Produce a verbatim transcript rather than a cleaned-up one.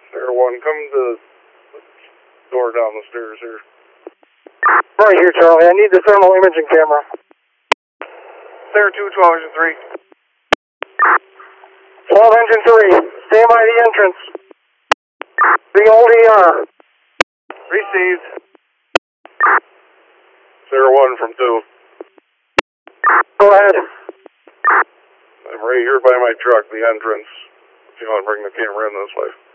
Sarah one, come to the door down the stairs here. Right here, Charlie. I need the thermal imaging camera. Sarah two, twelve engine three. twelve engine three. Stand by the entrance. The old E R. Received. Sarah one from two. Go ahead. I'm right here by my truck, the entrance. If you want to bring the camera in this way.